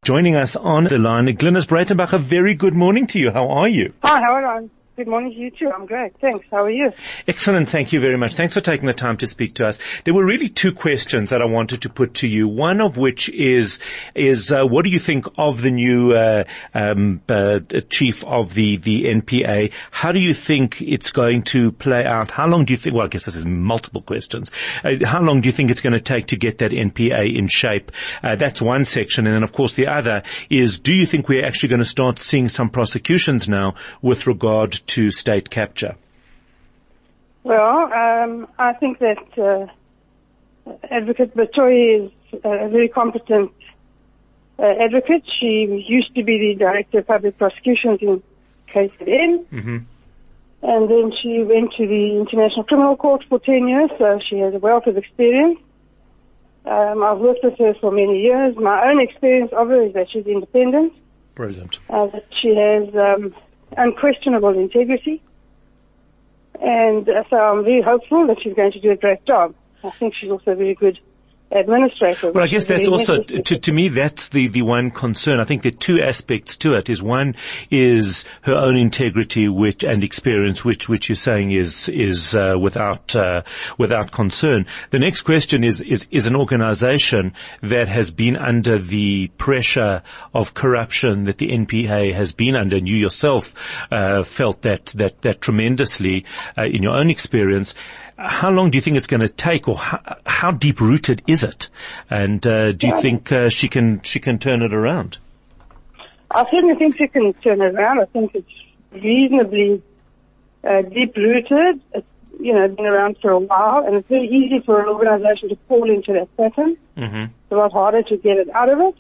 Joining us on the line, Glynis Breitenbach, a very good morning to you. How are you? Hi, how are you? Good morning to you too. I'm great. Thanks. How are you? Excellent. Thank you very much. Thanks for taking the time to speak to us. There were really two questions that I wanted to put to you. One of which is what do you think of the new chief of the NPA? How do you think it's going to play out? How long do you think, well, I guess this is multiple questions. How long do you think it's going to take to get that NPA in shape? That's one section. And then, of course, the other is, do you think we're actually going to start seeing some prosecutions now with regard to state capture? Well, I think that Advocate Batoyi is a very competent advocate. She used to be the Director of Public Prosecutions in KZN. Mm-hmm. And then she went to the International Criminal Court for 10 years, so she has a wealth of experience. I've worked with her for many years. My own experience of her is that she's independent. Brilliant. That she has unquestionable integrity. And so I'm very hopeful that she's going to do a great job. I think she's also a very good administrator. Well, I guess that's also, to me, that's the one concern. I think there are two aspects to it. One is her own integrity, and experience, which you're saying is without concern. The next question is an organization that has been under the pressure of corruption that the NPA has been under, and you yourself felt that tremendously in your own experience. How long do you think it's going to take, or how deep-rooted is it? And do you think she can turn it around? I certainly think she can turn it around. I think it's reasonably deep-rooted. It's been around for a while, and it's very easy for an organization to fall into that pattern. Mm-hmm. It's a lot harder to get it out of it.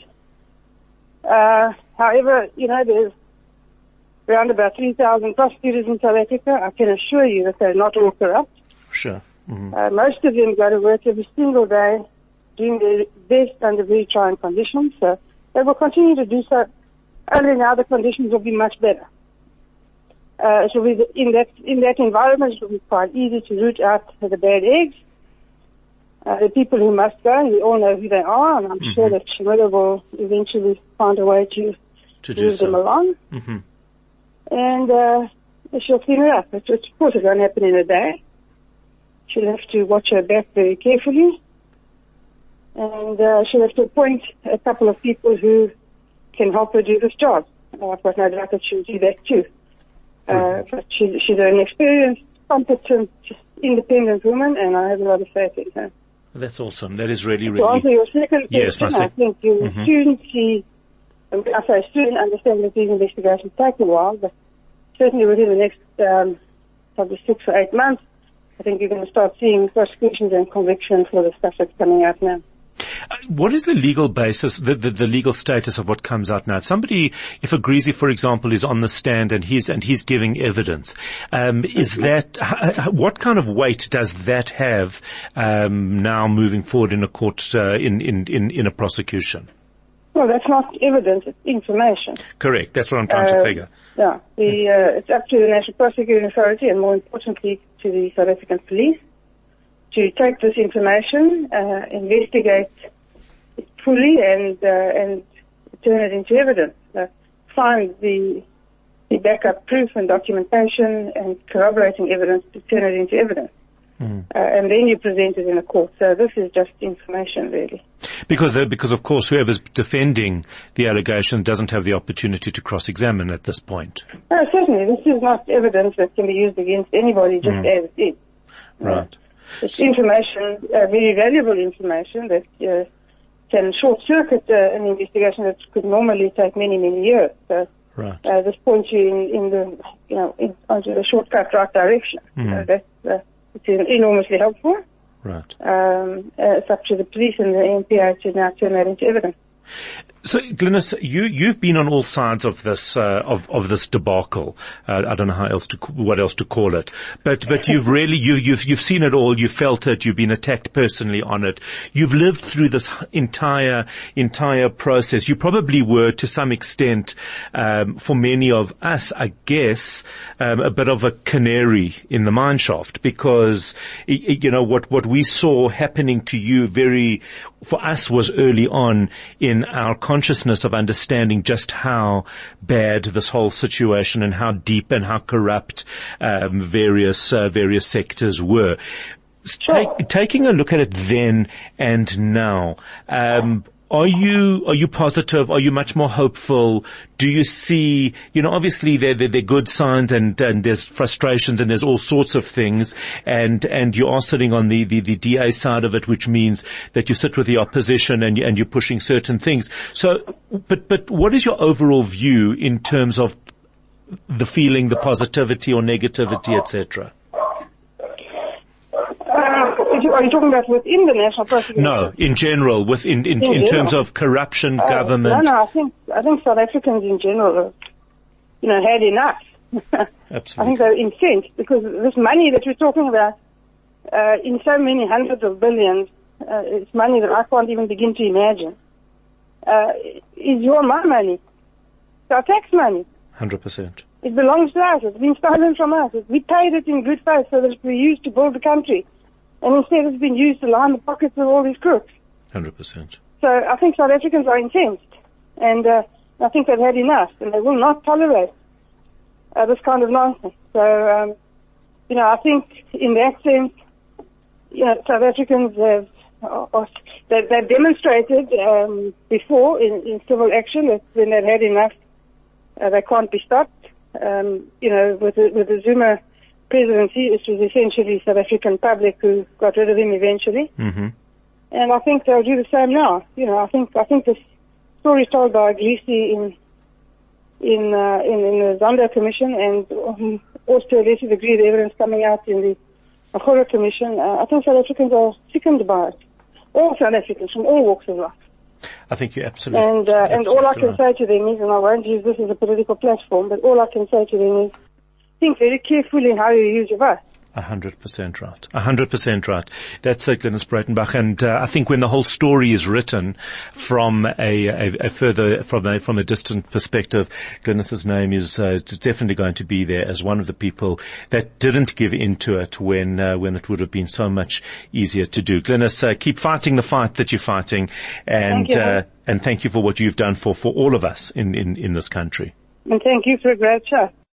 However, there's around about 3,000 prosecutors in South Africa. I can assure you that they're not all corrupt. Sure. Mm-hmm. Most of them go to work every single day, doing their best under very trying conditions. So they will continue to do so. Only now the conditions will be much better. So in that environment, it will be quite easy to root out the bad eggs. The people who must go, we all know who they are, and I'm sure that Shimura will eventually find a way to move them along. Mm-hmm. And she'll clean it up. Of course, it won't happen in a day. She'll have to watch her back very carefully, and she'll have to appoint a couple of people who can help her do this job. I've got no doubt that she'll do that too. But she's an experienced, competent, independent woman, and I have a lot of faith in her. That's awesome. That is really, really... To answer your second yes, question, I think you will soon see, I say soon, understand that these investigations take a while, but certainly within the next probably 6 or 8 months, I think you're going to start seeing prosecutions and convictions for the stuff that's coming out now. What is the legal basis, the legal status of what comes out now? If a Greasy, for example, is on the stand and he's giving evidence, what kind of weight does that have now moving forward in a court in a prosecution? Well, that's not evidence; it's information. Correct. That's what I'm trying to figure. Yeah, it's up to the National Prosecuting Authority, and more importantly, to the South African Police, to take this information, investigate it fully, and turn it into evidence. Find the backup proof and documentation and corroborating evidence to turn it into evidence. And then you present it in a court. So this is just information, really. Because of course, whoever's defending the allegation doesn't have the opportunity to cross-examine at this point. Certainly. This is not evidence that can be used against anybody just as it is. Right. It's information, very valuable information that can short-circuit an investigation that could normally take many, many years. So right. This points you onto the shortcut right direction. It's enormously helpful. Right. It's up to the police and the NPA to now turn that into evidence. So, Glynis, you've been on all sides of this of this debacle. I don't know what else to call it, but you've really you've seen it all. You felt it. You've been attacked personally on it. You've lived through this entire process. You probably were, to some extent, for many of us, I guess, a bit of a canary in the mineshaft, because what we saw happening to you for us was early on in our consciousness of understanding just how bad this whole situation and how deep and how corrupt various sectors were. Sure. Taking a look at it then and now, are you positive? Are you much more hopeful? Do you see, obviously there are good signs and there's frustrations and there's all sorts of things and you are sitting on the DA side of it, which means that you sit with the opposition and you're pushing certain things. So, but what is your overall view in terms of the feeling, the positivity or negativity, etc.? Are you talking about within the National Prosecution? No, in general, in terms of corruption, government. No, I think South Africans in general have, had enough. Absolutely. I think they're incensed because this money that we're talking about, in so many hundreds of billions, it's money that I can't even begin to imagine, is my money. It's our tax money. 100%. It belongs to us. It's been stolen from us. We paid it in good faith so that it be used to build the country. And instead it's been used to line the pockets of all these crooks. 100%. So I think South Africans are incensed. And I think they've had enough. And they will not tolerate this kind of nonsense. So, I think in that sense, South Africans they've demonstrated before in civil action that when they've had enough, they can't be stopped. With the Zuma presidency, it was essentially South African public who got rid of him eventually. Mm-hmm. And I think they'll do the same now. I think the story told by Glisi in the Zondo Commission and also to a lesser degree the evidence coming out in the Mahoro Commission, I think South Africans are sickened by it. All South Africans from all walks of life. I think you're absolutely And all I can right. say to them is, and I won't use this as a political platform, but all I can say to them is, think very carefully how you use your vote. 100% right. 100% right. That's Glynis Breitenbach. And I think when the whole story is written from from a distant perspective, Glynis's name is definitely going to be there as one of the people that didn't give into it when it would have been so much easier to do. Glynis, keep fighting the fight that you're fighting, and thank you for what you've done for all of us in this country. And thank you for a great show.